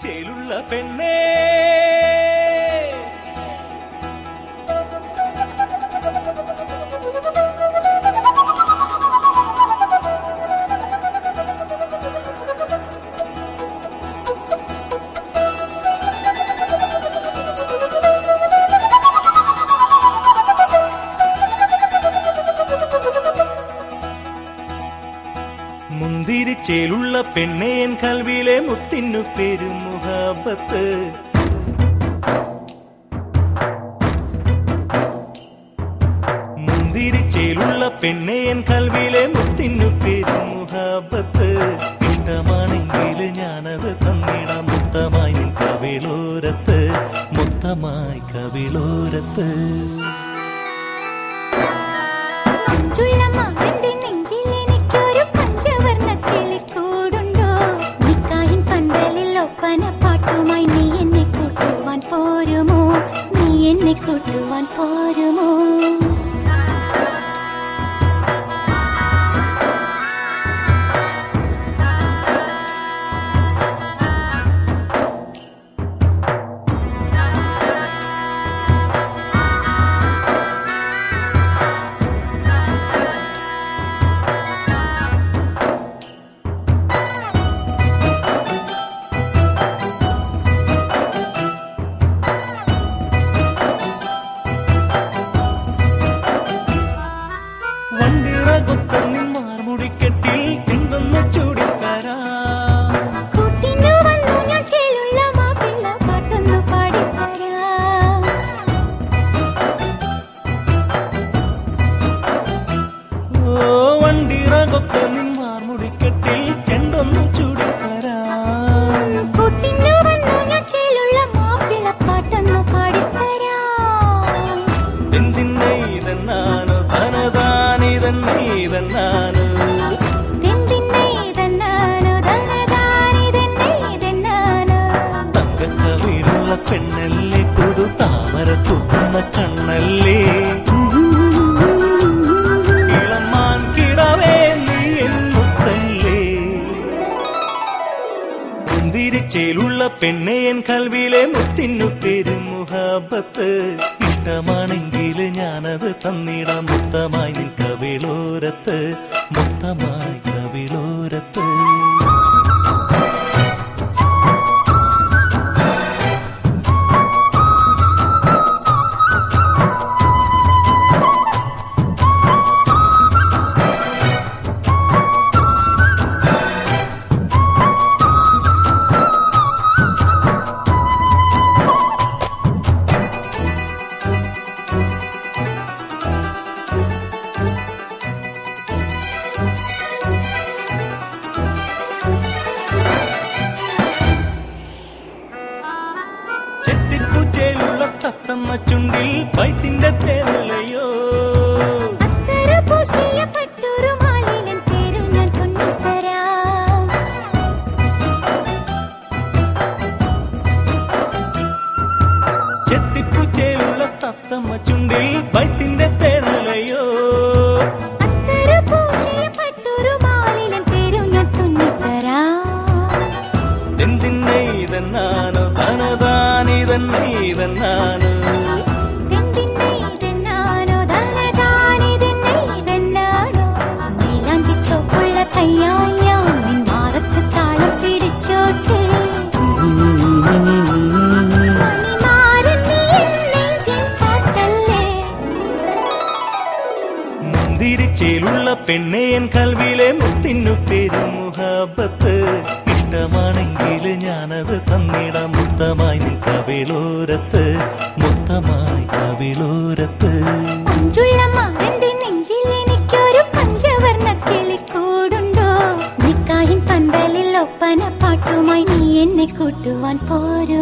ചേലുള്ള പെണ്ണേ മുന്തിരിച്ചേലുള്ള പെണ്ണേ എൻ കൽവിലെ മുത്തിനു പേരും മുഹബത്ത് മുന്തിരിച്ചേലുള്ള പെണ്ണേ എൻ കൽവിലെ മുത്തിനു പേരും മുഹബത്ത് ഇഷ്ടമാണെങ്കിൽ ഞാനത് തന്നിടാം മുത്തമായി നിൻ കവിളോരത്ത് മുത്തമായി കവിളോരത്ത് കൂട്ടുവാൻ പോരുമോ തങ്കക്കവിളുള്ള പെണ്ണല്ലേ പുതു താമര തുന്ന കണ്ണല്ലേ ഇളമാൻ കിടവേ നീ മുത്തല്ലേ മുന്തിരിച്ചേലുള്ള പെണ്ണേ എൻ കൽവിലെ മുത്തിനു പേരും മുഹബത്ത് ഇഷ്ടമാണെങ്കിൽ ഞാനത് തന്നിടാം മുത്തമായി നിൻ കവിളോരത്ത് മുത്തമായി കവിളോരത്ത് ചെത്തിപ്പൂച്ചേലുള്ള തത്തമ്മ ചുണ്ടിൽ പൈത്തിന്റെ തേനലയോ ചെത്തിപ്പൂച്ചേലുള്ള തത്തമ്മ ചുണ്ടിൽ പൈത്തിന്റെ തേനലയോ എന്തിന്നെ ഇതെന്നാനോ തനതാനിതെന്നെ ഇതെന്നാനോ മുന്തിരിച്ചേലുള്ള പെണ്ണേ എൻ കൽവിലെ മുത്തിനു പേരും മുഹബത്ത് ഇഷ്ടമാണെങ്കിൽ ഞാനത് തന്നിടാം മുത്തമായി നിൻ കവിളോരത്ത് മുത്തമായി കവിളോരത്ത് നെഞ്ചിലെനിക്കൊരു പഞ്ചവർണ്ണ കിളിക്കൂടുണ്ടോ നിക്കാഹിൻ പന്തലിൽ ഒപ്പന പാട്ടുമായി നീ എന്നെ കൂട്ടുവാൻ പോരും